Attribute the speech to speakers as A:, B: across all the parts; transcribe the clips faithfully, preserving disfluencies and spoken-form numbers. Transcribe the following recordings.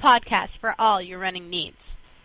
A: podcast for all your running needs.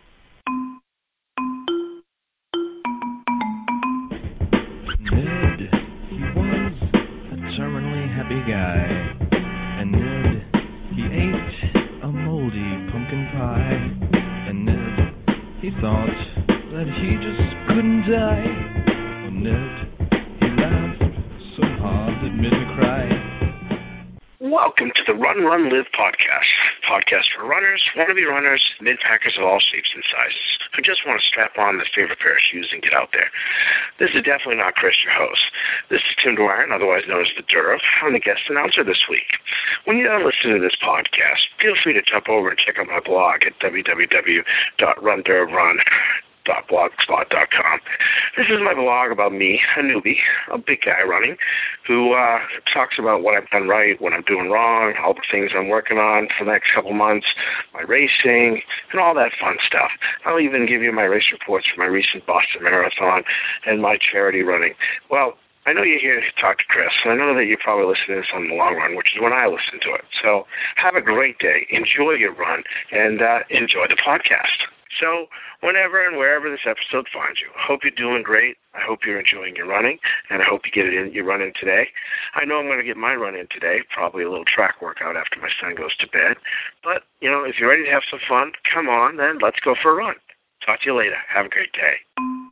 B: Ned, he was a terminally happy guy. And Ned, he ate a moldy pumpkin pie. And Ned, he thought that he just couldn't die. Oh, Ned, he laughed so hard it made me cry.
C: Welcome to the Run, Run, Live podcast. Podcast for runners, wannabe runners, mid-packers of all shapes and sizes who just want to strap on their favorite pair of shoes and get out there. This is definitely not Chris, your host. This is Tim Dwyer, otherwise known as the Durf. I'm the guest announcer this week. When you're done listening to this podcast, feel free to jump over and check out my blog at w w w dot run durf run dot blogspot dot com. This is my blog about me, a newbie, a big guy running, who uh, talks about what I've done right, what I'm doing wrong, all the things I'm working on for the next couple months, my racing, and all that fun stuff. I'll even give you my race reports for my recent Boston Marathon and my charity running. Well, I know you're here to talk to Chris, and I know that you're probably listening to this on the long run, which is when I listen to it. So have a great day, enjoy your run, and uh, enjoy the podcast. So whenever and wherever this episode finds you, I hope you're doing great. I hope you're enjoying your running, and I hope you get it in, your run in today. I know I'm going to get my run in today, probably a little track workout after my son goes to bed. But, you know, if you're ready to have some fun, come on, then let's go for a run. Talk to you later. Have a great day.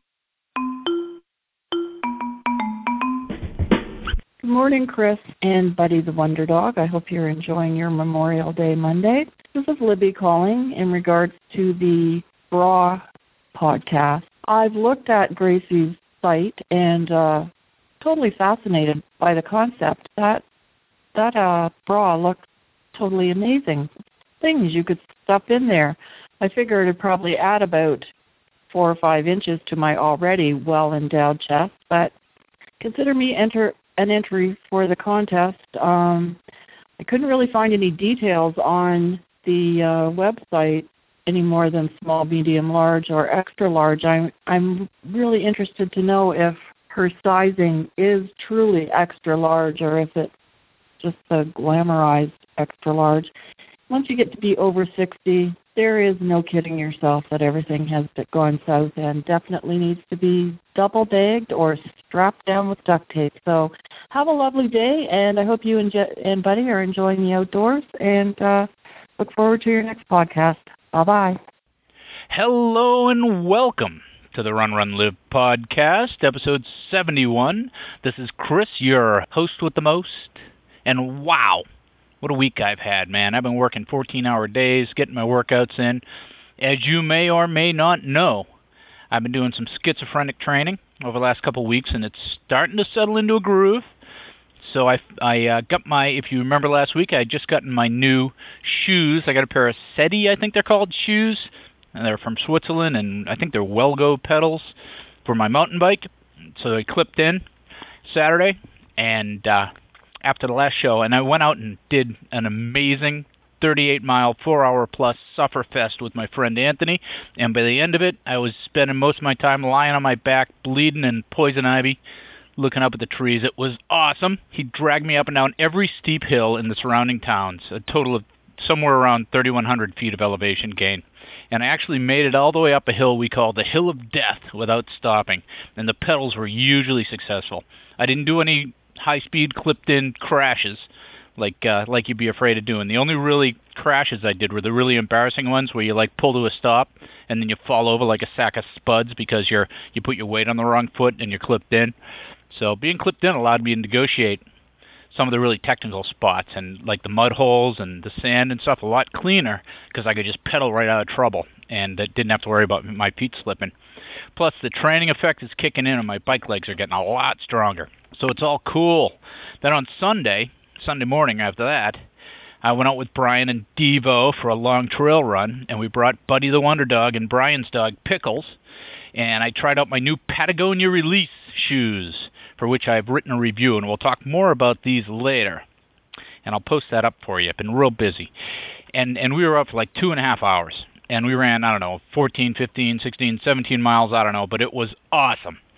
D: Good morning, Chris and Buddy the Wonder Dog. I hope you're enjoying your Memorial Day Monday. This is Libby calling in regards to the bra podcast. I've looked at Gracie's site and uh, totally fascinated by the concept. That that uh, bra looks totally amazing. Things you could stuff in there. I figured it'd probably add about four or five inches to my already well-endowed chest, but consider me enter an entry for the contest. Um, I couldn't really find any details on the uh, website any more than small, medium, large, or extra large. I'm I'm really interested to know if her sizing is truly extra large or if it's just the glamorized extra large. Once you get to be over sixty, there is no kidding yourself that everything has gone south and definitely needs to be double bagged or strapped down with duct tape. So have a lovely day, and I hope you and, Je- and Buddy are enjoying the outdoors, and uh, look forward to your next podcast. Bye-bye.
E: Hello and welcome to the Run, Run, Live podcast, episode seventy-one. This is Chris, your host with the most, and wow, what a week I've had, man. I've been working fourteen-hour days, getting my workouts in. As you may or may not know, I've been doing some schizophrenic training over the last couple of weeks, and it's starting to settle into a groove. So I, I uh, got my, if you remember last week, I had just gotten my new shoes. I got a pair of SETI, I think they're called, shoes. And they're from Switzerland, and I think they're Welgo pedals for my mountain bike. So they clipped in Saturday, and uh, after the last show, and I went out and did an amazing thirty-eight mile, four hour plus sufferfest with my friend Anthony. And by the end of it, I was spending most of my time lying on my back, bleeding in poison ivy, looking up at the trees. It was awesome. He dragged me up and down every steep hill in the surrounding towns, a total of somewhere around thirty-one hundred feet of elevation gain. And I actually made it all the way up a hill we call the Hill of Death without stopping, and the pedals were usually successful. I didn't do any high-speed clipped-in crashes like uh, like you'd be afraid of doing. The only really crashes I did were the really embarrassing ones where you like pull to a stop and then you fall over like a sack of spuds because you're you put your weight on the wrong foot and you're clipped in. So being clipped in allowed me to negotiate some of the really technical spots and like the mud holes and the sand and stuff a lot cleaner because I could just pedal right out of trouble and didn't have to worry about my feet slipping. Plus the training effect is kicking in and my bike legs are getting a lot stronger. So it's all cool. Then on Sunday, Sunday morning after that, I went out with Brian and Devo for a long trail run, and we brought Buddy the Wonder Dog and Brian's dog, Pickles, and I tried out my new Patagonia Release shoes, for which I've written a review, and we'll talk more about these later. And I'll post that up for you. I've been real busy. And and we were up for like two and a half hours, and we ran, I don't know, fourteen, fifteen, sixteen, seventeen miles, I don't know, but it was awesome.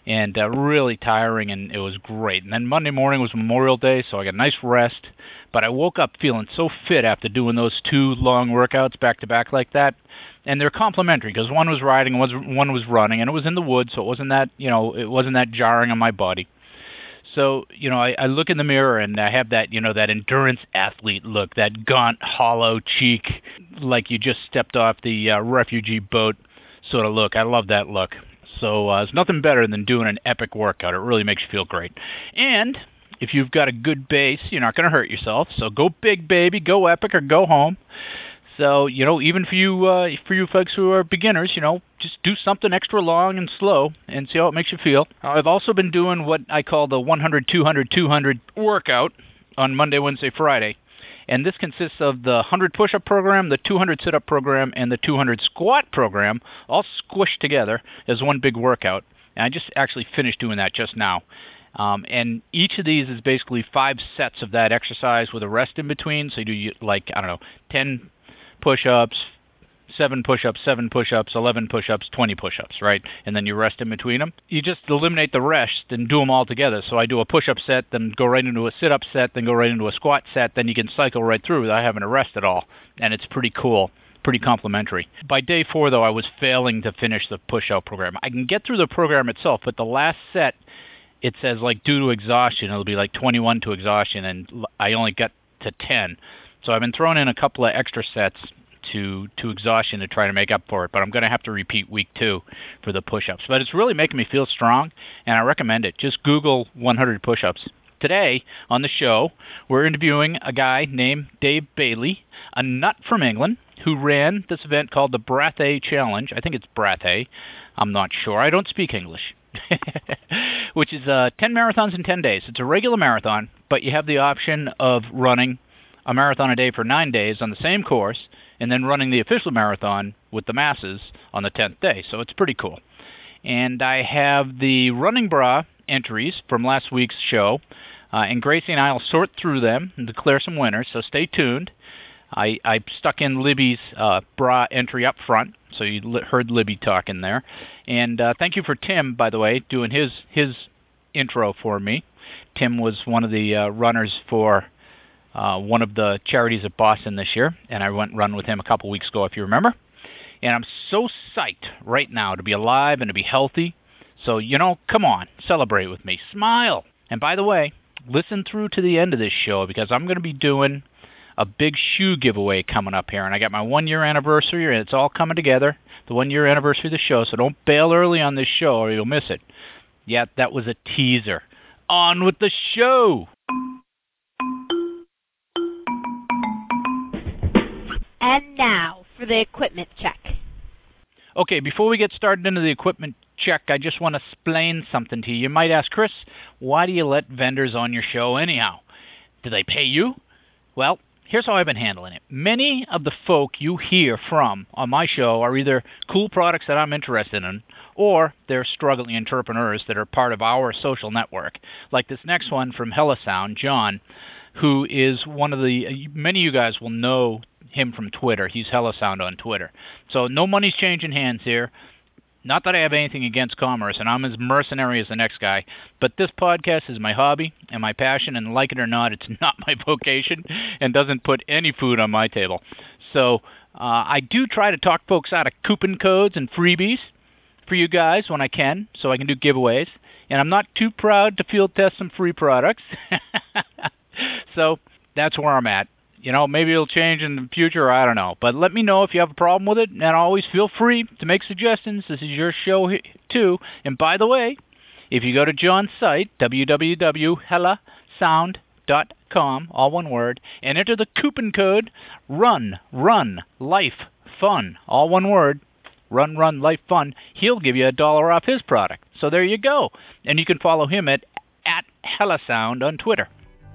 E: and uh, really tiring, and it was great. And then Monday morning was Memorial Day, so I got a nice rest. But I woke up feeling so fit after doing those two long workouts back-to-back like that. And they're complementary because one was riding and one was running, and it was in the woods, so it wasn't that, you know, it wasn't that jarring on my body. So, you know, I, I look in the mirror and I have that, you know, that endurance athlete look, that gaunt, hollow cheek, like you just stepped off the uh, refugee boat sort of look. I love that look. So uh, there's nothing better than doing an epic workout. It really makes you feel great. And if you've got a good base, you're not going to hurt yourself. So go big, baby, go epic, or go home. So, you know, even for you uh, for you folks who are beginners, you know, just do something extra long and slow and see how it makes you feel. I've also been doing what I call the one hundred, two hundred, two hundred workout on Monday, Wednesday, Friday. And this consists of the one hundred push-up program, the two hundred sit-up program, and the two hundred squat program, all squished together as one big workout. And I just actually finished doing that just now. Um, and each of these is basically five sets of that exercise with a rest in between. So you do, like, I don't know, ten push-ups, seven push-ups, seven push-ups, eleven push-ups, twenty push-ups, right? And then you rest in between them. You just eliminate the rest and do them all together. So I do a push-up set, then go right into a sit-up set, then go right into a squat set, then you can cycle right through without having to rest at all. And it's pretty cool, pretty complimentary. By day four, though, I was failing to finish the push-out program. I can get through the program itself, but the last set, it says, like, due to exhaustion, it'll be like twenty-one to exhaustion, and I only got to ten. So I've been throwing in a couple of extra sets to to exhaustion to try to make up for it, but I'm going to have to repeat week two for the push-ups. But it's really making me feel strong, and I recommend it. Just Google one hundred push-ups. Today on the show, we're interviewing a guy named Dave Bailey, a nut from England, who ran this event called the Brathay Challenge. I think it's Brathay. I'm not sure. I don't speak English. Which is uh, ten marathons in ten days. It's a regular marathon, but you have the option of running a marathon a day for nine days on the same course, and then running the official marathon with the masses on the tenth day. So it's pretty cool. And I have the Running Bra entries from last week's show, uh, and Gracie and I will sort through them and declare some winners, so stay tuned. I, I stuck in Libby's uh, bra entry up front, so you li- heard Libby talking there. And uh, thank you for Tim, by the way, doing his, his intro for me. Tim was one of the uh, runners for Uh, one of the charities at Boston this year, and I went run with him a couple weeks ago, if you remember. And I'm so psyched right now to be alive and to be healthy. So, you know, come on, celebrate with me. Smile. And by the way, listen through to the end of this show, because I'm going to be doing a big shoe giveaway coming up here. And I got my one-year anniversary, and it's all coming together, the one-year anniversary of the show. So don't bail early on this show or you'll miss it. Yeah, that was a teaser. On with the show.
A: And now for the equipment check.
E: Okay, before we get started into the equipment check, I just want to explain something to you. You might ask, Chris, why do you let vendors on your show anyhow? Do they pay you? Well, here's how I've been handling it. Many of the folk you hear from on my show are either cool products that I'm interested in, or they're struggling entrepreneurs that are part of our social network. Like this next one from Hellosound, John, who is one of the, many of you guys will know him from Twitter. He's Hellosound on Twitter. So no money's changing hands here. Not that I have anything against commerce, and I'm as mercenary as the next guy, but this podcast is my hobby and my passion, and like it or not, it's not my vocation and doesn't put any food on my table. So uh, I do try to talk folks out of coupon codes and freebies for you guys when I can, so I can do giveaways, and I'm not too proud to field test some free products. So that's where I'm at. You know, maybe it'll change in the future, I don't know. But let me know if you have a problem with it, and always feel free to make suggestions. This is your show too. And by the way, if you go to John's site, w w w dot hella sound dot com, all one word, and enter the coupon code RUN, RUN, LIFE, FUN, all one word, RUN, RUN, LIFE, FUN, he'll give you a dollar off his product. So there you go. And you can follow him at, at Hellosound on Twitter.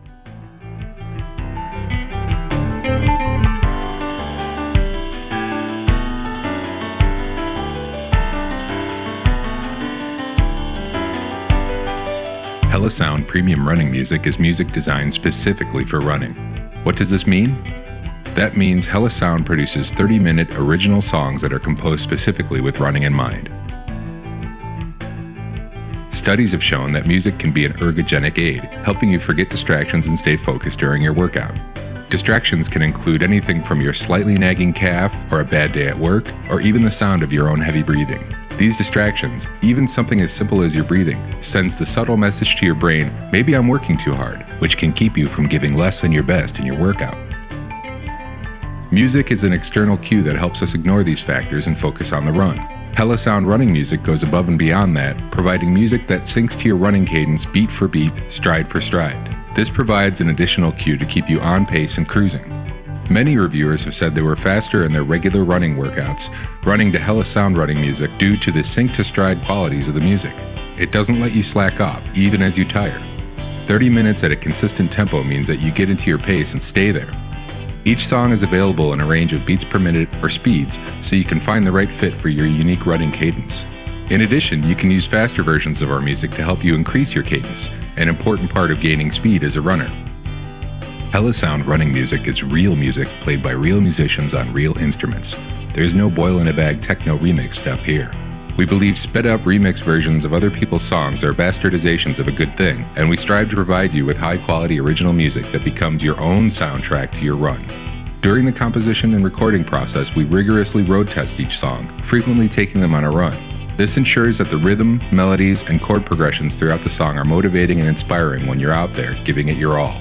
F: Hellosound premium running music is music designed specifically for running. What does this mean? That means Hellosound produces thirty-minute original songs that are composed specifically with running in mind. Studies have shown that music can be an ergogenic aid, helping you forget distractions and stay focused during your workout. Distractions can include anything from your slightly nagging calf, or a bad day at work, or even the sound of your own heavy breathing. These distractions, even something as simple as your breathing, sends the subtle message to your brain, maybe I'm working too hard, which can keep you from giving less than your best in your workout. Music is an external cue that helps us ignore these factors and focus on the run. Hellosound running music goes above and beyond that, providing music that syncs to your running cadence beat for beat, stride for stride. This provides an additional cue to keep you on pace and cruising. Many reviewers have said they were faster in their regular running workouts, running to Hellosound running music due to the sync-to-stride qualities of the music. It doesn't let you slack off, even as you tire. thirty minutes at a consistent tempo means that you get into your pace and stay there. Each song is available in a range of beats per minute or speeds, so you can find the right fit for your unique running cadence. In addition, you can use faster versions of our music to help you increase your cadence, an important part of gaining speed as a runner. Hellosound running music is real music played by real musicians on real instruments. There's no boil-in-a-bag techno remix stuff here. We believe sped-up remix versions of other people's songs are bastardizations of a good thing, and we strive to provide you with high-quality original music that becomes your own soundtrack to your run. During the composition and recording process, we rigorously road test each song, frequently taking them on a run. This ensures that the rhythm, melodies, and chord progressions throughout the song are motivating and inspiring when you're out there, giving it your all.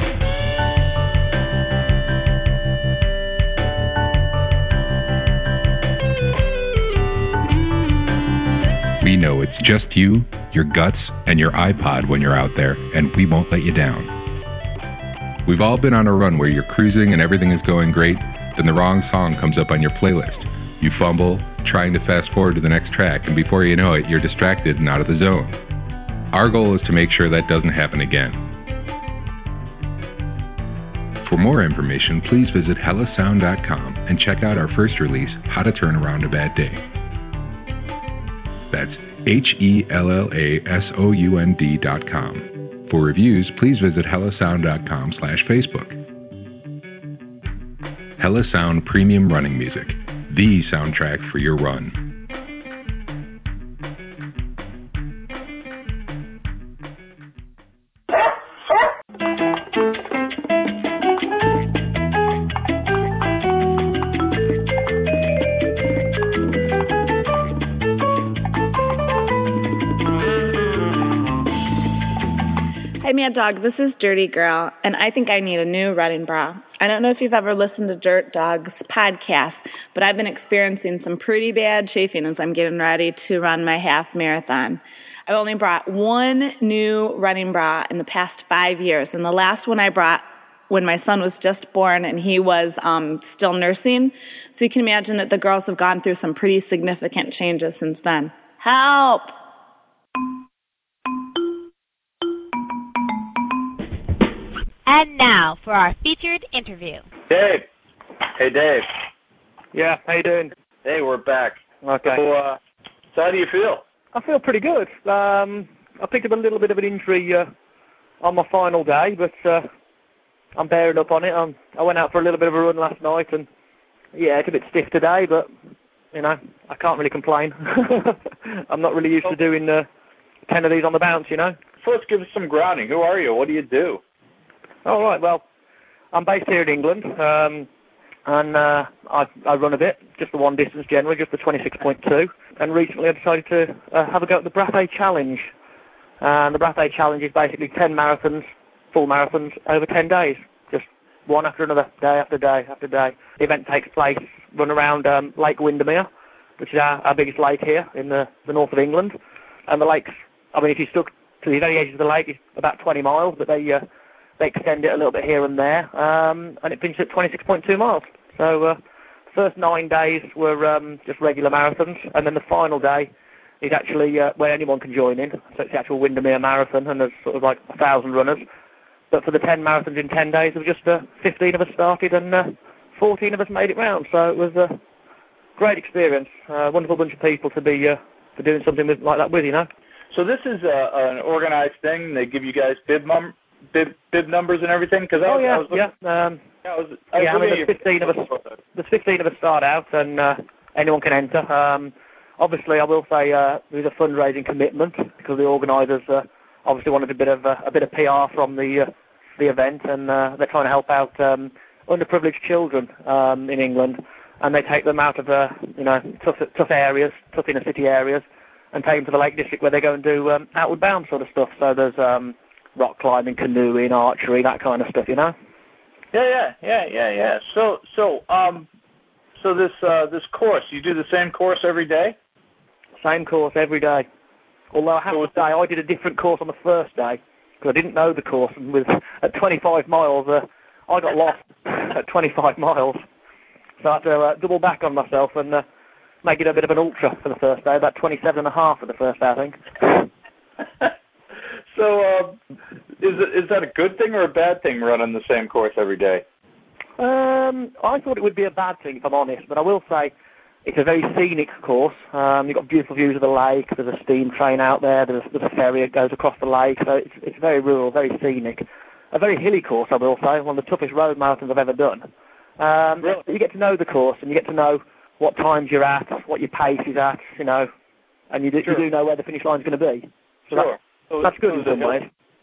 F: We know it's just you, your guts, and your iPod when you're out there, and we won't let you down. We've all been on a run where you're cruising and everything is going great, then the wrong song comes up on your playlist. You fumble, trying to fast forward to the next track, and before you know it, you're distracted and out of the zone. Our goal is to make sure that doesn't happen again. For more information, please visit hellosound dot com and check out our first release, How to Turn Around a Bad Day. That's H E L L A S O U N D dot com. For reviews, please visit hellosound dot com slash Facebook. Hellosound Premium Running Music, the soundtrack for your run.
G: Hey Mad Dog, this is Dirty Girl, and I think I need a new running bra. I don't know if you've ever listened to Dirt Dog's podcast, but I've been experiencing some pretty bad chafing as I'm getting ready to run my half marathon. I've only brought one new running bra in the past five years, and the last one I brought when my son was just born and he was um, still nursing. So you can imagine that the girls have gone through some pretty significant changes since then. Help!
A: And now for our featured interview.
H: Dave. Hey, Dave.
I: Yeah, how you doing?
H: Hey, we're back.
I: Okay.
H: So, uh, so how do you feel?
I: I feel pretty good. Um, I picked up a little bit of an injury uh, on my final day, but uh, I'm bearing up on it. Um, I went out for a little bit of a run last night, and yeah, it's a bit stiff today, but, you know, I can't really complain. I'm not really used to doing uh, ten of these on the bounce, you know.
H: So let's give us some grounding. Who are you? What do you do?
I: All right, well, I'm based here in England, um, and uh, I, I run a bit, just the one distance generally, just the twenty-six point two, and recently I decided to uh, have a go at the Brathay Challenge. And the Brathay Challenge is basically ten marathons, full marathons, over ten days, just one after another, day after day after day. The event takes place, run around um, Lake Windermere, which is our, our biggest lake here in the, the north of England. And the lake's, I mean, if you stuck to the very edge of the lake, it's about twenty miles, but they... Uh, They extend it a little bit here and there, um, and it finished at twenty-six point two miles. So uh, the first nine days were um, just regular marathons, and then the final day is actually uh, where anyone can join in. So it's the actual Windermere Marathon, and there's sort of like a thousand runners. But for the ten marathons in ten days, there was just uh, fifteen of us started, and uh, fourteen of us made it round. So it was a great experience, a wonderful bunch of people to be uh, for doing something with, like that with, you know.
H: So this is uh, an organized thing. They give you guys bib mum. Bib, bib numbers and everything? Cause I
I: oh
H: was,
I: yeah,
H: I was looking,
I: yeah. Um,
H: yeah, I was, I was
I: yeah, I mean, there's
H: your...
I: fifteen of us. There's fifteen of us start out, and uh, anyone can enter. Um, obviously, I will say uh, there's a fundraising commitment because the organisers uh, obviously wanted a bit of uh, a bit of P R from the uh, the event, and uh, they're trying to help out um, underprivileged children um, in England, and they take them out of uh, you know tough tough areas, tough inner city areas, and take them to the Lake District where they go and do um, outward bound sort of stuff. So there's um, rock climbing, canoeing, archery, that kind of stuff, you know.
H: Yeah, yeah, yeah, yeah, yeah. So, so, um, so this uh, this course, you do the same course every day?
I: Same course every day. Although I have to say, I did a different course on the first day because I didn't know the course, and with at twenty-five miles, uh, I got lost at twenty-five miles. So I had to uh, double back on myself and uh, make it a bit of an ultra for the first day, about twenty-seven and a half for the first day, I think.
H: So, uh, is it, is that a good thing or a bad thing, running the same course every day?
I: Um, I thought it would be a bad thing, if I'm honest, but I will say it's a very scenic course. Um, you've got beautiful views of the lake. There's a steam train out there. There's, there's a ferry that goes across the lake. So it's, it's very rural, very scenic. A very hilly course, I will say. One of the toughest road marathons I've ever done. Um, really? You get to know the course, and you get to know what times you're at, what your pace is at, you know, and you do, sure. you do know where the finish line's going to be. So
H: sure.
I: That, so that's good in some ways.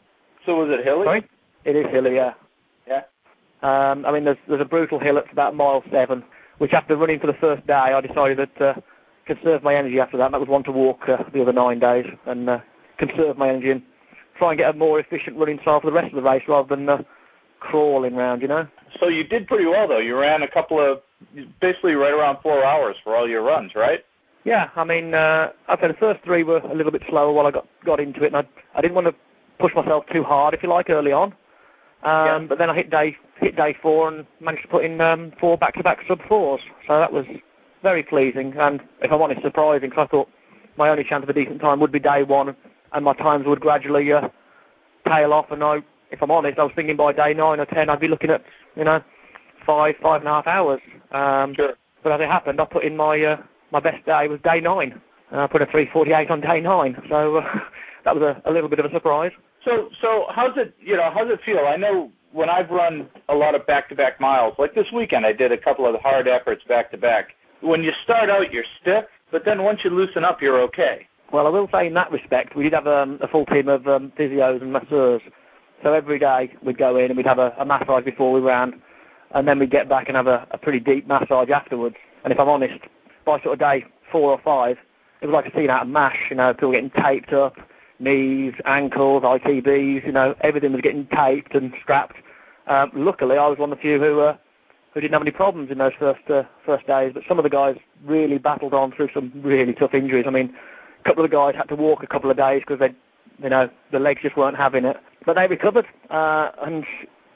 H: So was it hilly?
I: Sorry? It is hilly, yeah.
H: Yeah.
I: Um, I mean, there's there's a brutal hill at about mile seven, which after running for the first day, I decided that uh, conserve my energy after that. And that was one to walk uh, the other nine days and uh, conserve my energy and try and get a more efficient running style for the rest of the race rather than uh, crawling around, you know.
H: So you did pretty well, though. You ran a couple of, basically right around four hours for all your runs, right?
I: Yeah, I mean, uh, I'd say the first three were a little bit slower while I got, got into it, and I, I didn't want to push myself too hard, if you like, early on. Um, yeah. But then I hit day hit day four and managed to put in um, four back-to-back sub-fours. So that was very pleasing, and if I'm honest, surprising, because I thought my only chance of a decent time would be day one, and my times would gradually uh, tail off, and I, if I'm honest, I was thinking by day nine or ten I'd be looking at, you know, five, five and a half hours. Um,
H: sure.
I: But as it happened, I put in my... Uh, My best day was day nine. And I put a three forty-eight on day nine, so uh, that was a, a little bit of a surprise.
H: So, so how's it? You know, how's it feel? I know when I've run a lot of back-to-back miles, like this weekend, I did a couple of hard efforts back-to-back. When you start out, you're stiff, but then once you loosen up, you're okay.
I: Well, I will say in that respect, we did have um, a full team of um, physios and masseurs. So every day we'd go in and we'd have a, a massage before we ran, and then we'd get back and have a, a pretty deep massage afterwards. And if I'm honest, by sort of day four or five, it was like a scene out of MASH, you know, people getting taped up, knees, ankles, I T Bs, you know, everything was getting taped and strapped. Um, luckily, I was one of the few who uh, who didn't have any problems in those first uh, first days, but some of the guys really battled on through some really tough injuries. I mean, a couple of the guys had to walk a couple of days because they, you know, the legs just weren't having it. But they recovered, uh, and,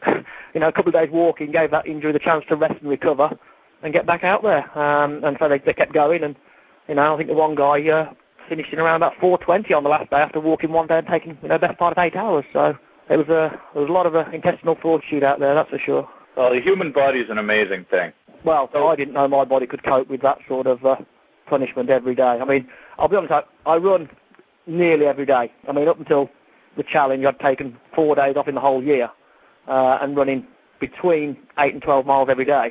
I: you know, a couple of days walking gave that injury the chance to rest and recover and get back out there. Um, and so they, they kept going, and, you know, I think the one guy uh, finished in around about four twenty on the last day after walking one day and taking, you know, best part of eight hours. So it was a, there was a lot of uh, intestinal fortitude out there, that's for sure.
H: Well, the human body is an amazing thing.
I: Well, so I didn't know my body could cope with that sort of uh, punishment every day. I mean, I'll be honest, I, I run nearly every day. I mean, up until the challenge, I'd taken four days off in the whole year uh, and running between eight and twelve miles every day.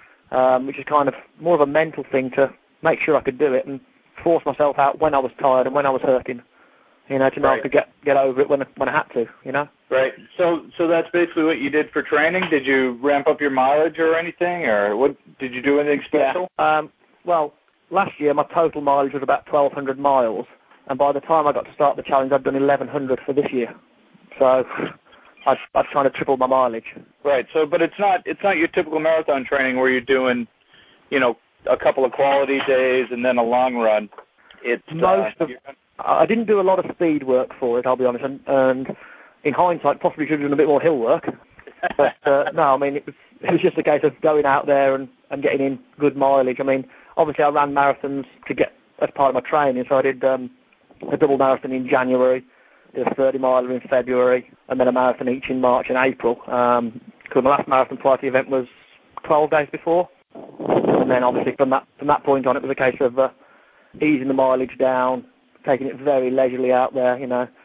I: Um, which is kind of more of a mental thing to make sure I could do it and force myself out when I was tired and when I was hurting, you know, to know
H: right.
I: I could get get over it when when I had to, you know.
H: Right. So so that's basically what you did for training. Did you ramp up your mileage or anything, or what? Did you do anything special?
I: Yeah. Um, well, last year my total mileage was about twelve hundred miles, and by the time I got to start the challenge, I'd done eleven hundred for this year. So I've, I've kind of tripled my mileage. Right.
H: So, but it's not it's not your typical marathon training where you're doing, you know, a couple of quality days and then a long run. It's
I: most
H: uh,
I: of. I didn't do a lot of speed work for it, I'll be honest, and, and in hindsight, possibly should have done a bit more hill work. But uh, no, I mean, it was it was just a case of going out there and, and getting in good mileage. I mean, obviously, I ran marathons to get as part of my training, so I did um, a double marathon in January, did a thirty miler in February, and then a marathon each in March and April. Um, because my last marathon prior to the event was twelve days before, and then obviously from that from that point on, it was a case of uh, easing the mileage down, taking it very leisurely out there, you know,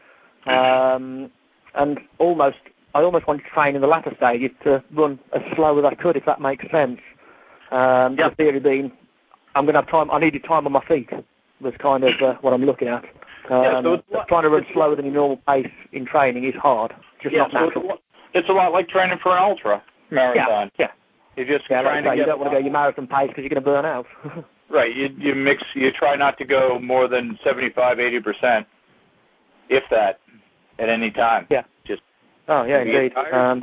I: um, and almost I almost wanted to train in the latter stages to run as slow as I could, if that makes sense. Um,
H: yep.
I: The theory being, I'm going to have time. I needed time on my feet, was kind of uh, what I'm looking at. Um,
H: yeah, so it's lot,
I: trying to run
H: it's
I: slower than your normal pace in training is hard. Just
H: yeah,
I: not
H: so
I: natural.
H: It's a, lot, it's a lot like training for an ultra marathon.
I: Yeah, yeah.
H: You're just
I: yeah,
H: trying
I: like
H: to
I: you
H: get
I: don't want to go your marathon pace because you're going to burn out.
H: Right. You you mix. You try not to go more than seventy-five, eighty percent, if that, at any time.
I: Yeah.
H: Just.
I: Oh yeah, indeed. Um,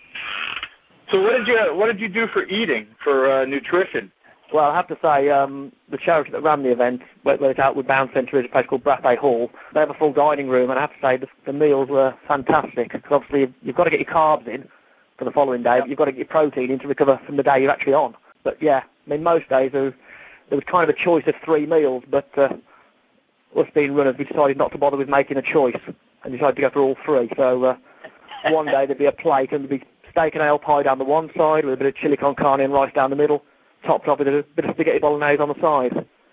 H: so what did you what did you do for eating, for uh, nutrition?
I: Well, I have to say, um, the charity that ran the event, where, where it's out with Bound Centre, is a place called Brathay Hall. They have a full dining room, and I have to say the, the meals were fantastic. Because obviously you've, you've got to get your carbs in for the following day, but you've got to get your protein in to recover from the day you're actually on. But yeah, I mean, most days there was, there was kind of a choice of three meals, but uh, us being runners, we decided not to bother with making a choice and decided to go for all three. So uh, one day there'd be a plate and there'd be steak and ale pie down the one side with a bit of chili con carne and rice down the middle, topped up with a bit of spaghetti bolognese on the side.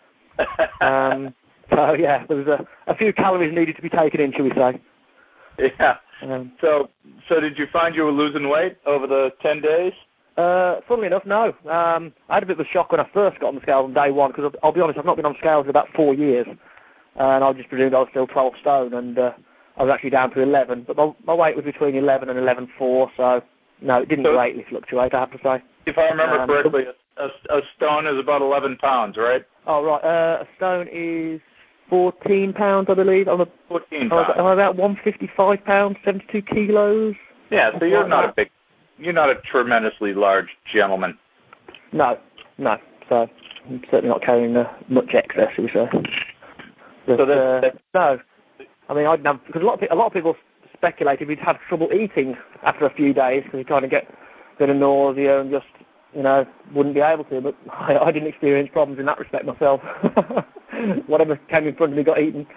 I: um, so yeah, there was a, a few calories needed to be taken in, shall we say.
H: Yeah.
I: Um,
H: so so did you find you were losing weight over the ten days?
I: Uh, funnily enough, no. Um, I had a bit of a shock when I first got on the scales on day one, because I'll, I'll be honest, I've not been on scales in about four years, and I just presumed I was still twelve stone, and uh, I was actually down to eleven, but my, my weight was between eleven and eleven four, so no, it didn't
H: so,
I: greatly fluctuate, I have to say.
H: If I remember
I: um,
H: correctly, a, a stone is about eleven pounds, right?
I: Oh, right. Uh, a stone is fourteen pounds, I believe. I'm, a,
H: fourteen
I: I'm,
H: pounds.
I: I'm about one hundred fifty-five pounds, seventy-two kilos.
H: Yeah, so you're
I: like
H: not
I: that.
H: a big, you're not a tremendously large gentleman.
I: No, no. So I'm certainly not carrying uh, much excess, shall we say. But,
H: so that's,
I: uh,
H: that's,
I: no. I mean, I didn't have, because a lot of, pe- a lot of people speculated we'd have trouble eating after a few days because you kind of get a bit of nausea and just, you know, wouldn't be able to. But I, I didn't experience problems in that respect myself. Whatever came in front of me got eaten.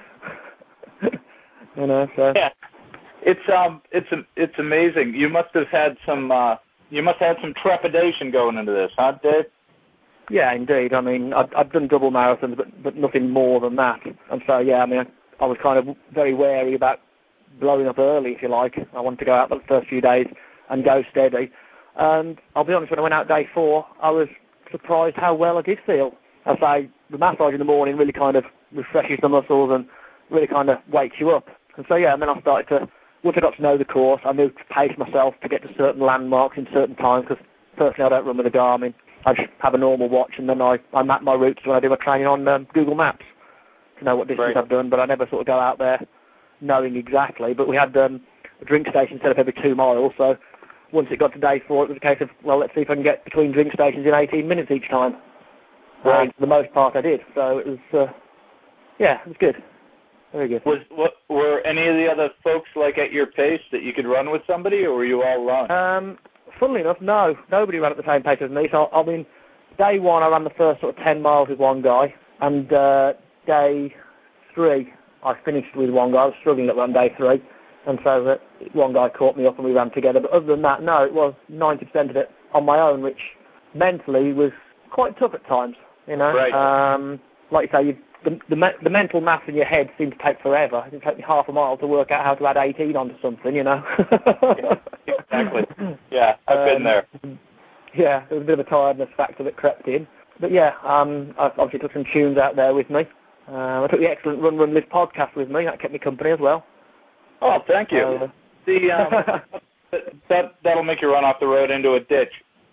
I: you know, so.
H: Yeah. It's um, it's it's amazing. You must have had some, uh, you must have had some trepidation going into this, huh, Dave?
I: Yeah, indeed. I mean, I've, I've done double marathons, but but nothing more than that. And so, yeah, I mean, I, I was kind of very wary about blowing up early, if you like. I wanted to go out the first few days and go steady. And I'll be honest, when I went out day four, I was surprised how well I did feel. I say the massage in the morning really kind of refreshes the muscles and really kind of wakes you up. And so, yeah, and then I started to, once I got to know the course, I moved to pace myself to get to certain landmarks in certain times, because personally I don't run with a Garmin. I just have a normal watch, and then I, I map my routes when I do my training on um, Google Maps to know what distance
H: right.
I: I've done, but I never sort of go out there knowing exactly. But we had um, a drink station set up every two miles, so once it got to day four, it was a case of, well, let's see if I can get between drink stations in eighteen minutes each time.
H: Right.
I: And for the most part I did, so it was, uh, yeah, it was good. Very good.
H: Was what were any of the other folks like at your pace that you could run with somebody, or were you all alone?
I: Um, funnily enough, no, nobody ran at the same pace as me. So I mean, day one I ran the first sort of ten miles with one guy, and uh, day three I finished with one guy. I was struggling at run day three, and so uh, one guy caught me up and we ran together. But other than that, no, it was ninety percent of it on my own, which mentally was quite tough at times. You know,
H: right.
I: um, like you say, you. The, the, the mental math in your head seemed to take forever. It took me half a mile to work out how to add eighteen onto something, you know.
H: yeah, exactly. Yeah, I've
I: um,
H: been there.
I: Yeah, there was a bit of a tiredness factor that crept in. But yeah, um, I obviously took some tunes out there with me. Uh, I took the excellent Run Run Live podcast with me. That kept me company as well.
H: Oh, thank you.
I: Uh,
H: the um, that that'll make you run off the road into a ditch.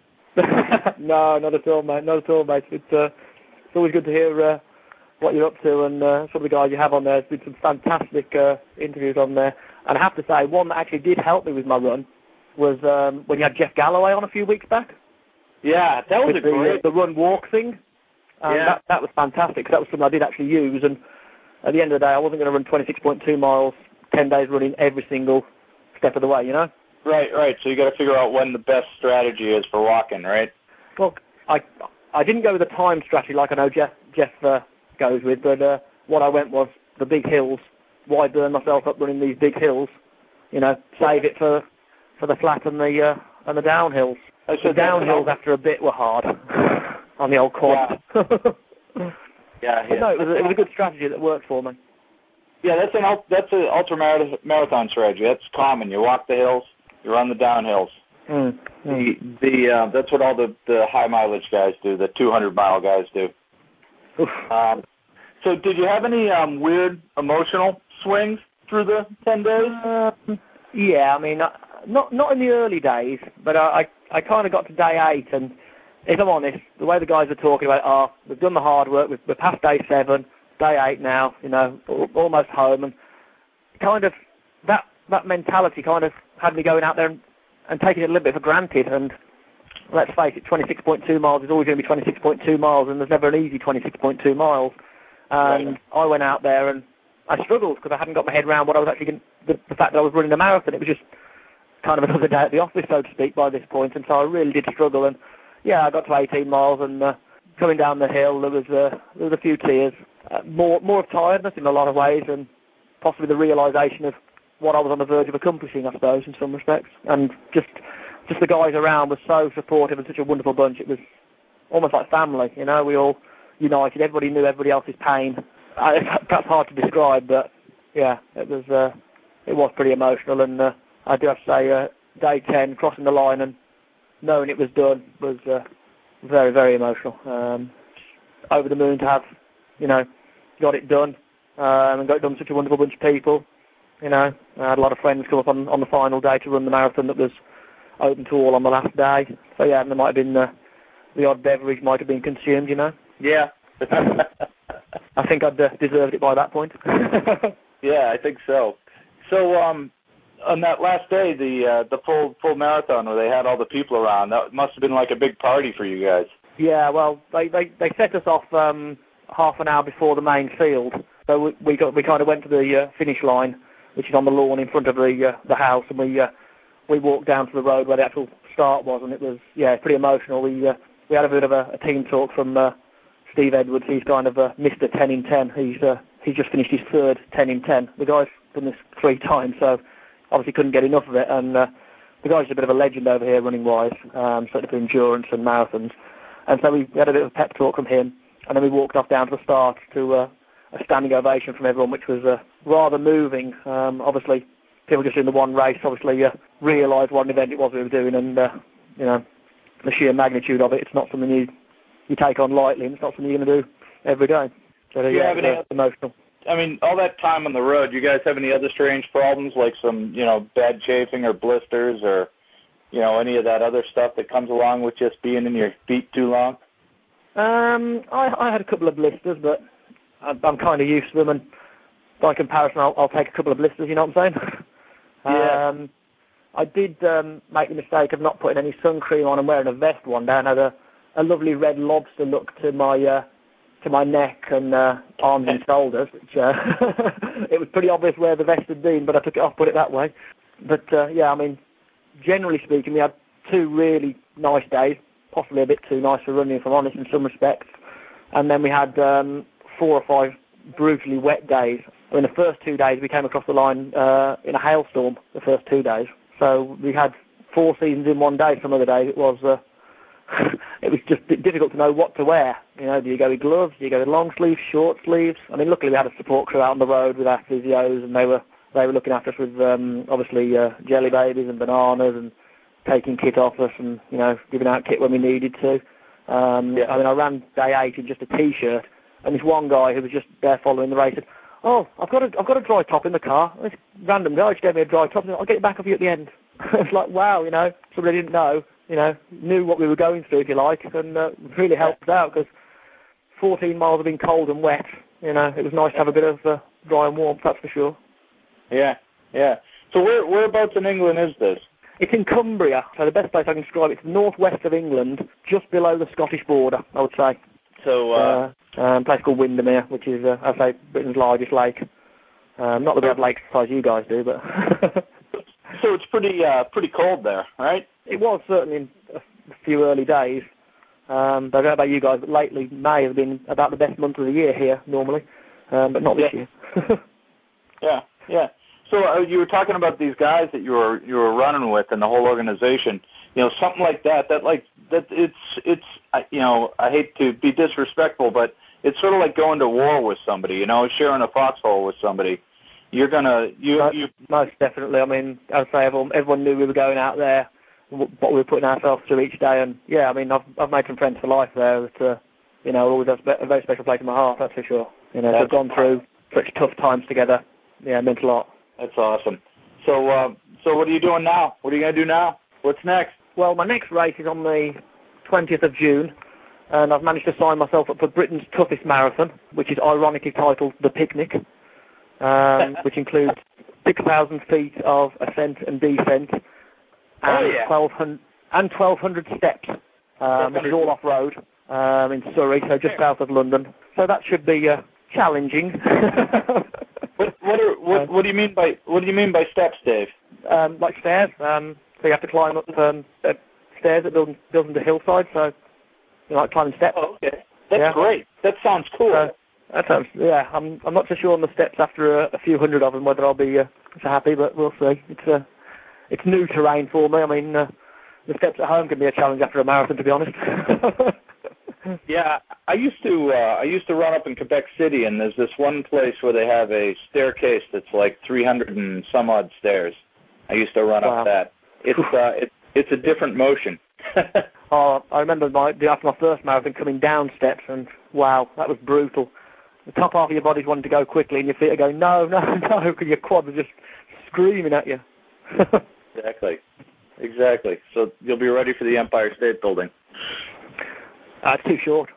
I: No, not at all, mate. Not at all, mate. It's uh, it's always good to hear uh, what you're up to, and uh, some of the guys you have on there. There's been some fantastic uh, interviews on there. And I have to say, one that actually did help me with my run was um, when you had Jeff Galloway on a few weeks back.
H: Yeah, that was
I: with
H: a
I: the,
H: great...
I: the run walk thing. Um,
H: yeah.
I: that, that was fantastic, because that was something I did actually use. And at the end of the day, I wasn't going to run twenty-six point two miles, ten days running every single step of the way, you know?
H: Right, right. So you got to figure out when the best strategy is for walking, right?
I: Well, I I didn't go with a time strategy like I know Jeff Jeff uh, goes with, but uh, what I went was the big hills. Why burn myself up running these big hills? You know, save it for for the flat and the uh, and the downhills.
H: I
I: The downhills after a bit were hard on the old quad.
H: Yeah, yeah. yeah.
I: But no, it was, a, it was a good strategy that worked for me.
H: Yeah, that's an that's an ultra marathon strategy. That's common. You walk the hills, you run the downhills.
I: Mm,
H: the
I: mm.
H: the uh, that's what all the, the high mileage guys do. The two hundred mile guys do. Um, So did you have any um, weird emotional swings through the ten days?
I: Uh, yeah, I mean, uh, not not in the early days, but I I, I kind of got to day eight, and if I'm honest, the way the guys were talking about, oh, we've done the hard work, we've, we're past day seven, day eight now, you know, almost home, and kind of that that mentality kind of had me going out there and, and taking it a little bit for granted. And let's face it, twenty-six point two miles is always going to be twenty-six point two miles, and there's never an easy twenty-six point two miles. And right. I went out there and I struggled because I hadn't got my head around what I was actually going, the, the fact that I was running a marathon. It was just kind of another day at the office, so to speak, by this point, and so I really did struggle. And yeah, I got to eighteen miles, and uh, coming down the hill, there was uh, there was a few tears, uh, more more of tiredness in a lot of ways, and possibly the realisation of what I was on the verge of accomplishing, I suppose, in some respects. And just just the guys around were so supportive and such a wonderful bunch. It was almost like family, you know. We all united. Everybody knew everybody else's pain. Uh, perhaps hard to describe, but yeah, it was uh, it was pretty emotional. And uh, I do have to say, uh, day ten, crossing the line and knowing it was done was uh, very, very emotional. Um, over the moon to have, you know, got it done um, and got it done with such a wonderful bunch of people. You know, I had a lot of friends come up on, on the final day to run the marathon that was open to all on the last day. So yeah, and there might have been uh, the odd beverage might have been consumed, you know.
H: Yeah.
I: I think I'd uh, deserved it by that point.
H: Yeah, I think so. So um, on that last day, the uh, the full full marathon where they had all the people around, that must have been like a big party for you guys.
I: Yeah, well, they they, they set us off um, half an hour before the main field, so we we, got, we kind of went to the uh, finish line, which is on the lawn in front of the uh, the house, and we uh, we walked down to the road where the actual start was, and it was yeah pretty emotional. We uh, we had a bit of a, a team talk from uh, Steve Edwards. He's kind of uh, Mister ten in ten. He's uh, he's just finished his third ten in ten. The guy's done this three times, so obviously couldn't get enough of it. And uh, the guy's a bit of a legend over here running wise, um, certainly for endurance and marathons. And so we had a bit of a pep talk from him, and then we walked off down to the start to uh, a standing ovation from everyone, which was uh, rather moving. Um, obviously, people just in the one race obviously uh, realised what an event it was we were doing, and uh, you know, the sheer magnitude of it. It's not something you you take on lightly, and it's not something you're going to do every day. So
H: do you
I: yeah,
H: have any,
I: uh, emotional.
H: I mean, all that time on the road, you guys have any other strange problems, like some, you know, bad chafing or blisters, or, you know, any of that other stuff that comes along with just being in your feet too long?
I: Um, I, I had a couple of blisters, but I'm, I'm kind of used to them, and by comparison, I'll, I'll take a couple of blisters, you know what I'm saying?
H: Yeah.
I: Um, I did um, make the mistake of not putting any sun cream on and wearing a vest one day, and had a, a lovely red lobster look to my uh, to my neck and uh, arms and shoulders, which uh, it was pretty obvious where the vest had been, but I took it off, put it that way. But uh, yeah, I mean, generally speaking, we had two really nice days, possibly a bit too nice for running, if I'm honest, in some respects. And then we had um, four or five brutally wet days. In the first two days, we came across the line uh, in a hailstorm, the first two days. So we had four seasons in one day. Some other days it was uh, it was just difficult to know what to wear. You know, do you go with gloves? Do you go with long sleeves, short sleeves? I mean, luckily we had a support crew out on the road with our physios, and they were they were looking after us with um, obviously uh, jelly babies and bananas, and taking kit off us, and you know, giving out kit when we needed to. Um, yeah. I mean, I ran day eight in just a t-shirt, and this one guy who was just there following the race said, "Oh, I've got a I've got a dry top in the car." This random guy just gave me a dry top, and I'll get it back off you at the end. It's like, wow, you know, somebody didn't know, you know, knew what we were going through, if you like, and uh, really helped us out, because fourteen miles have been cold and wet. You know, it was nice to have a bit of uh, dry and warmth, that's for sure.
H: Yeah, yeah. So where whereabouts in England is this?
I: It's in Cumbria, so the best place I can describe it, it's northwest of England, just below the Scottish border, I would say.
H: So, uh...
I: uh um, a place called Windermere, which is, uh, I say, Britain's largest lake. Um, not that we have lakes the size you guys do, but...
H: So it's pretty uh, pretty cold there, right?
I: It was certainly in a few early days. Um, but I don't know about you guys, but lately May has been about the best month of the year here, normally, um, but not this
H: yeah.
I: year.
H: yeah, yeah. So uh, you were talking about these guys that you were you were running with and the whole organization. You know, something like that. That like that. It's it's you know, I hate to be disrespectful, but it's sort of like going to war with somebody. You know, sharing a foxhole with somebody. You're gonna you
I: most,
H: you
I: most definitely. I mean, I'd say everyone everyone knew we were going out there, what we were putting ourselves through each day, and yeah, I mean, I've I've made some friends for life there. That uh, you know, always has a very special place in my heart. That's for sure. You know, they've gone through such tough times together. Yeah, it meant a lot.
H: That's awesome. So, uh, so what are you doing now? What are you going to do now? What's next?
I: Well, my next race is on the twentieth of June, and I've managed to sign myself up for Britain's toughest marathon, which is ironically titled The Picnic, um, which includes six thousand feet of ascent and descent, and
H: oh, yeah.
I: twelve hundred and twelve hundred steps, um, which is all off-road um, in Surrey, so just south of London. So that should be uh, challenging.
H: what, what, are, what, what do you mean by what do you mean by steps, Dave?
I: Um, like stairs. Um, so you have to climb up um, uh, stairs that build, build into hillside. So you know, like climbing steps.
H: Oh, okay. That's
I: yeah.
H: great. That sounds cool.
I: So, that sounds. Yeah, I'm. I'm not so sure on the steps after a, a few hundred of them whether I'll be uh, so happy, but we'll see. It's uh, it's new terrain for me. I mean, uh, the steps at home can be a challenge after a marathon, to be honest.
H: Yeah, I used to uh, I used to run up in Quebec City, and there's this one place where they have a staircase that's like three hundred and some odd stairs. I used to run
I: wow.
H: up that. It's uh, it, it's a different motion.
I: Oh, I remember my after my first marathon coming down steps, and wow, that was brutal. The top half of your body's wanting to go quickly, and your feet are going no, no, no, because your quads are just screaming at you.
H: Exactly, exactly. So you'll be ready for the Empire State Building.
I: Uh, it's too short.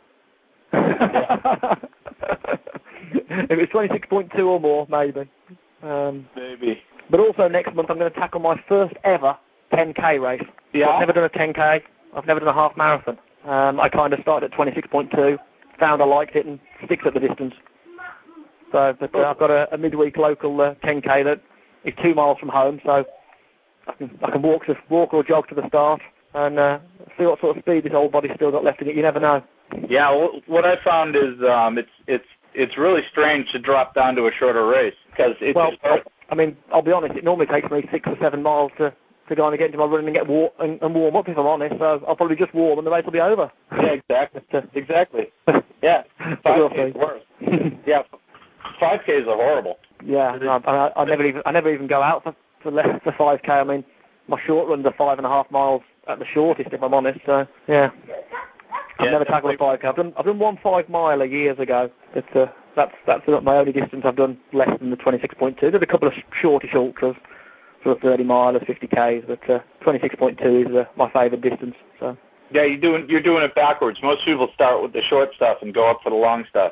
I: If it's twenty-six point two or more, maybe. Um,
H: maybe.
I: But also next month I'm going to tackle my first ever ten K race.
H: Yeah.
I: I've never done a ten K. I've never done a half marathon. Um, I kind of started at twenty-six point two, found I liked it, and sticks at the distance. So, but uh, I've got a, a midweek local uh, ten K that is two miles from home, so I can I can walk to walk or jog to the start and uh, see what sort of speed this old body's still got left in it. You never know.
H: Yeah, well, what I found is um, it's it's it's really strange to drop down to a shorter race because it's.
I: Well,
H: just,
I: I mean, I'll be honest. It normally takes me six or seven miles to to go and get into my run and get war- and, and warm up. If I'm honest, so I'll probably just warm and the race will be over.
H: Yeah, exactly. Exactly. Yeah, five K is worse. Yeah, five K is horrible.
I: Yeah, no, I, I never even I never even go out for for less for five K. I mean, my short runs are five and a half miles at the shortest, if I'm honest. So yeah, I've
H: yeah,
I: never tackled a five K. I've done I've done one five miler years ago. But uh, that's that's my only distance I've done less than the twenty-six point two. There's a couple of shortish ultras, sort of thirty milers, fifty Ks, but uh, twenty-six point two is uh, my favourite distance. So.
H: Yeah, you're doing you're doing it backwards. Most people start with the short stuff and go up for the long stuff.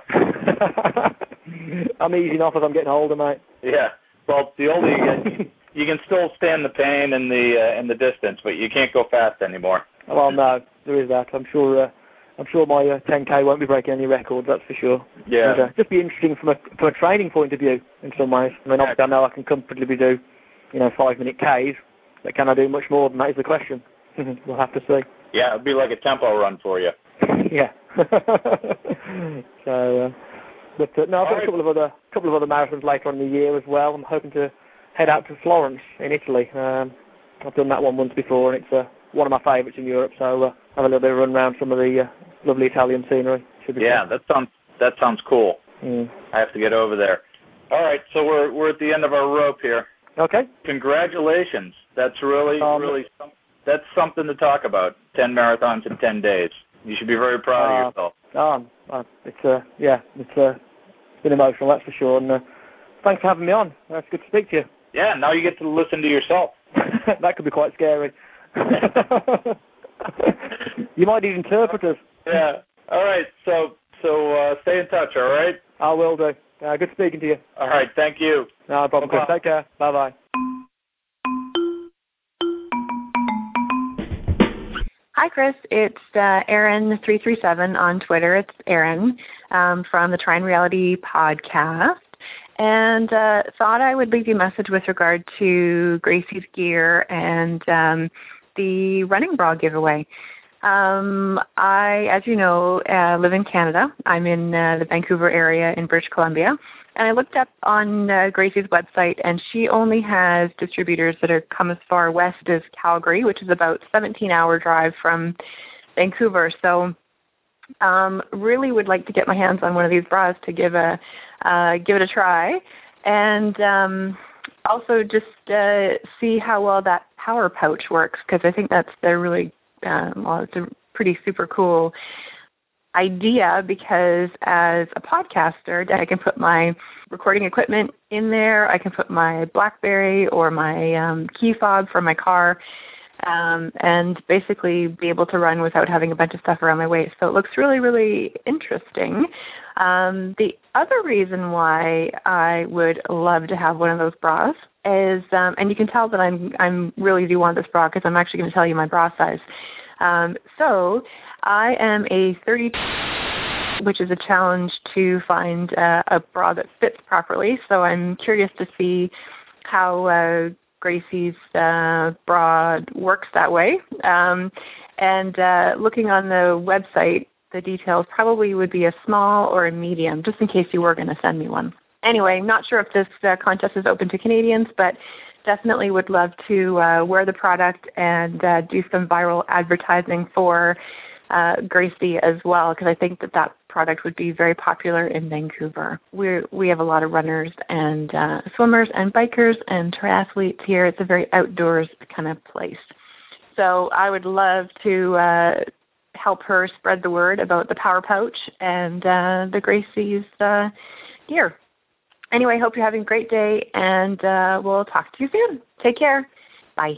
I: I'm easing off as I'm getting older, mate.
H: Yeah. Well, the older you get, you can still stand the pain and the uh, and the distance, but you can't go fast anymore.
I: Well, no, there is that. I'm sure. Uh, I'm sure my uh, ten K won't be breaking any records. That's for sure.
H: Yeah.
I: But, uh, just be interesting from a from a training point of view in some ways. I mean, obviously, I know I can comfortably do, you know, five minute Ks. But can I do much more than that? Is the question. We'll have to see.
H: Yeah, it'd be like a tempo run for you.
I: Yeah. so, uh, but uh, no, I've got right. a couple of other couple of other marathons later on in the year as well. I'm hoping to head out to Florence in Italy. Um, I've done that one once before, and it's uh, one of my favourites in Europe. So uh, have a little bit of run around some of the uh, lovely Italian scenery. Should be
H: yeah,
I: fun.
H: that sounds that sounds cool.
I: Mm.
H: I have to get over there. All right, so we're we're at the end of our rope here.
I: Okay.
H: Congratulations. That's really um, really some, that's something to talk about. Ten marathons in ten days. You should be very proud
I: uh,
H: of yourself.
I: Um, uh, it's uh, yeah, it's uh, it's been emotional, that's for sure. And uh, thanks for having me on. That's good to speak to you.
H: Yeah, now you get to listen to yourself.
I: That could be quite scary. You might need interpreters.
H: Yeah. All right. So so uh, stay in touch. All right.
I: I will do. Uh, good speaking to you.
H: All right. Thank you.
I: No problem. Chris. Take care. Bye bye.
J: Hi, Chris. It's uh, Erin three three seven on Twitter. It's Erin um, from the Try and Reality podcast. And uh, thought I would leave you a message with regard to Gracie's gear and um, the running bra giveaway. Um, I, as you know, uh, live in Canada. I'm in uh, the Vancouver area in British Columbia. And I looked up on uh, Gracie's website, and she only has distributors that are come as far west as Calgary, which is about seventeen hour drive from Vancouver. So um, really would like to get my hands on one of these bras to give a uh, give it a try. And um, also just uh, see how well that power pouch works, because I think that's they're really, um, well, it's a pretty super cool idea because as a podcaster, I can put my recording equipment in there. I can put my BlackBerry or my um, key fob for my car um, and basically be able to run without having a bunch of stuff around my waist. So it looks really, really interesting. Um, the other reason why I would love to have one of those bras is, um, and you can tell that I'm I'm really do want this bra because I'm actually going to tell you my bra size. Um, so I am a thirty, which is a challenge to find uh, a bra that fits properly. So I'm curious to see how uh, Gracie's uh, bra works that way. Um, and uh, looking on the website, the details probably would be a small or a medium, just in case you were going to send me one. Anyway, not sure if this uh, contest is open to Canadians, but definitely would love to uh, wear the product and uh, do some viral advertising for uh, Gracie as well, because I think that that product would be very popular in Vancouver. We we have a lot of runners and uh, swimmers and bikers and triathletes here. It's a very outdoors kind of place. So I would love to uh, help her spread the word about the Power Pouch and uh, the Gracie's uh, gear. Anyway, hope you're having a great day, and uh, we'll talk to you soon. Take care. Bye.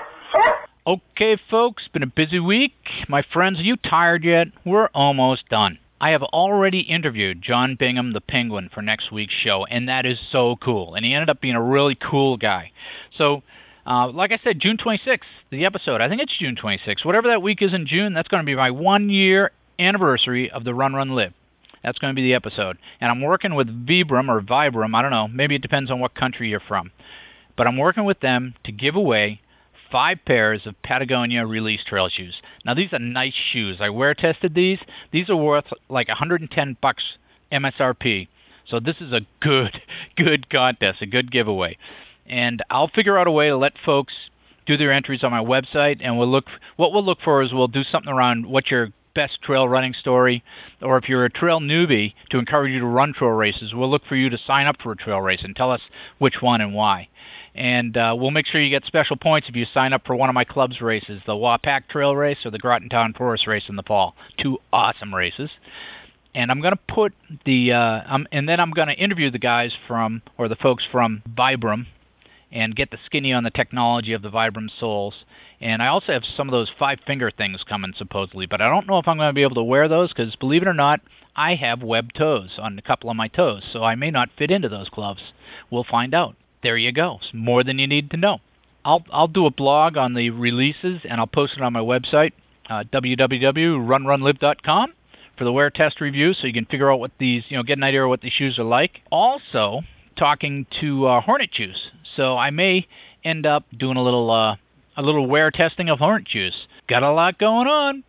E: Okay, folks, been a busy week. My friends, are you tired yet? We're almost done. I have already interviewed John Bingham, the Penguin, for next week's show, and that is so cool. And he ended up being a really cool guy. So, uh, like I said, June twenty-sixth, the episode, I think it's June twenty-sixth. Whatever that week is in June, that's going to be my one-year anniversary of the Run, Run, Live. That's going to be the episode. And I'm working with Vibram or Vibram, I don't know, maybe it depends on what country you're from. But I'm working with them to give away five pairs of Patagonia Release Trail shoes. Now, these are nice shoes. I wear tested these. These are worth like one hundred ten bucks M S R P. So this is a good, good contest, a good giveaway. And I'll figure out a way to let folks do their entries on my website, and we'll look. What we'll look for is we'll do something around what your best trail running story, or if you're a trail newbie, to encourage you to run trail races, we'll look for you to sign up for a trail race and tell us which one and why. And uh, we'll make sure you get special points if you sign up for one of my club's races, the Wapak Trail Race or the Groton Town Forest Race in the fall. Two awesome races. And I'm going to put the, uh, um, and then I'm going to interview the guys from, or the folks from Vibram, and get the skinny on the technology of the Vibram soles. And I also have some of those five-finger things coming, supposedly, but I don't know if I'm going to be able to wear those because, believe it or not, I have webbed toes on a couple of my toes, so I may not fit into those gloves. We'll find out. There you go. It's more than you need to know. I'll I'll do a blog on the releases, and I'll post it on my website, uh, w w w dot run run live dot com, for the wear test review, so you can figure out what these, you know, get an idea of what these shoes are like. Also, talking to uh, Hornet shoes, so I may end up doing a little uh, a little wear testing of Hornet shoes. Got a lot going on.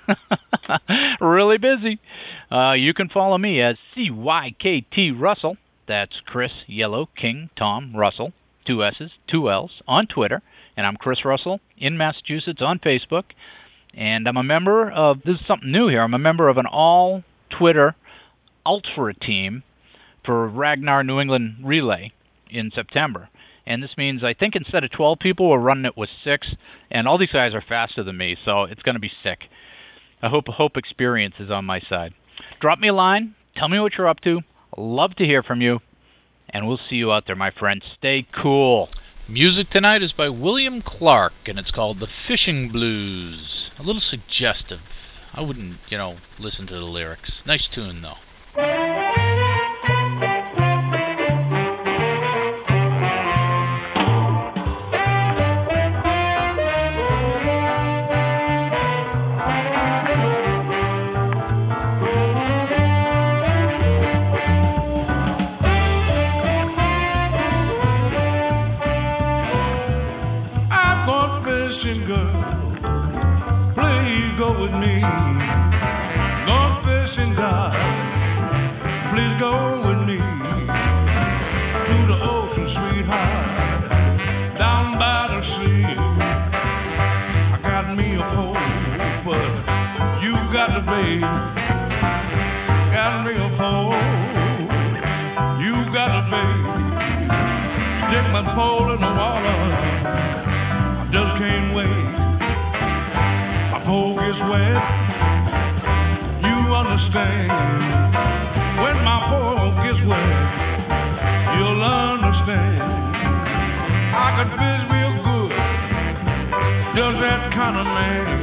E: Really busy. Uh, you can follow me as C Y K T Russell. That's Chris Yellow King Tom Russell, two S's, two L's, on Twitter. And I'm Chris Russell in Massachusetts on Facebook. And I'm a member of, this is something new here, I'm a member of an all-Twitter Ultra team for Ragnar New England Relay in September. And this means, I think instead of twelve people, we're running it with six. And all these guys are faster than me, so it's going to be sick. I hope Hope Experience is on my side. Drop me a line. Tell me what you're up to. Love to hear from you. And we'll see you out there, my friends. Stay cool. Music tonight is by William Clark, and it's called The Fishing Blues. A little suggestive. I wouldn't, you know, listen to the lyrics. Nice tune, though.
K: With me, go fishing, God. Please go with me to the ocean, sweetheart, down by the sea. I got me a pole, but you got the bait. Got me a pole, you got the bait. Stick my pole in the water, I just can't wait. Pole gets wet, you understand. understand. When my boy gets wet, you'll understand. I could fish real good, just that kind of man.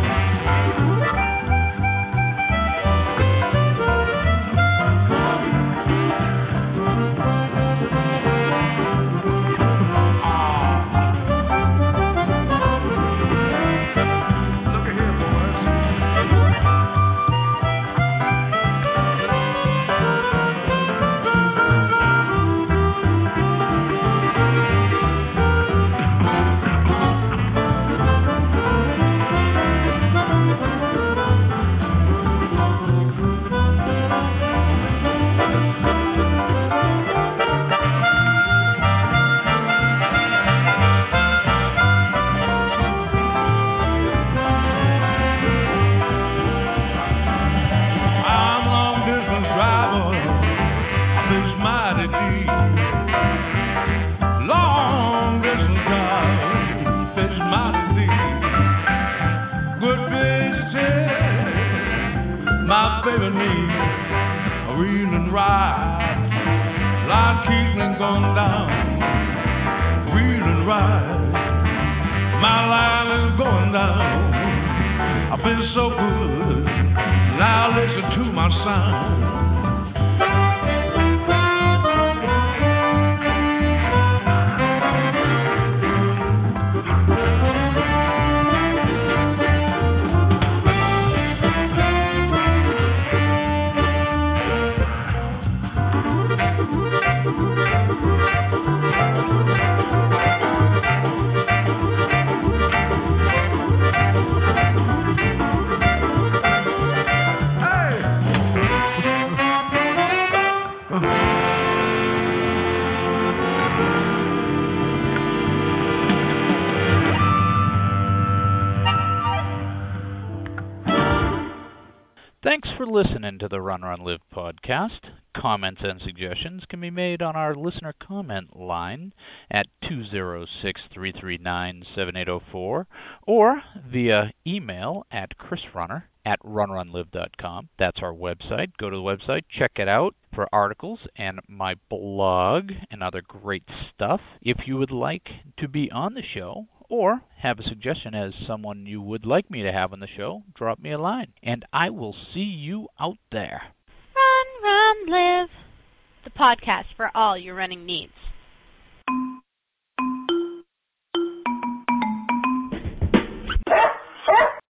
E: Thanks for listening to the Run, Run, Live podcast. Comments and suggestions can be made on our listener comment line at two oh six, three three nine, seven eight oh four or via email at chrisrunner at run run live dot com. That's our website. Go to the website, check it out for articles and my blog and other great stuff. If you would like to be on the show or have a suggestion as someone you would like me to have on the show, drop me a line, and I will see you out there.
A: Run, Run, Live, the podcast for all your running needs.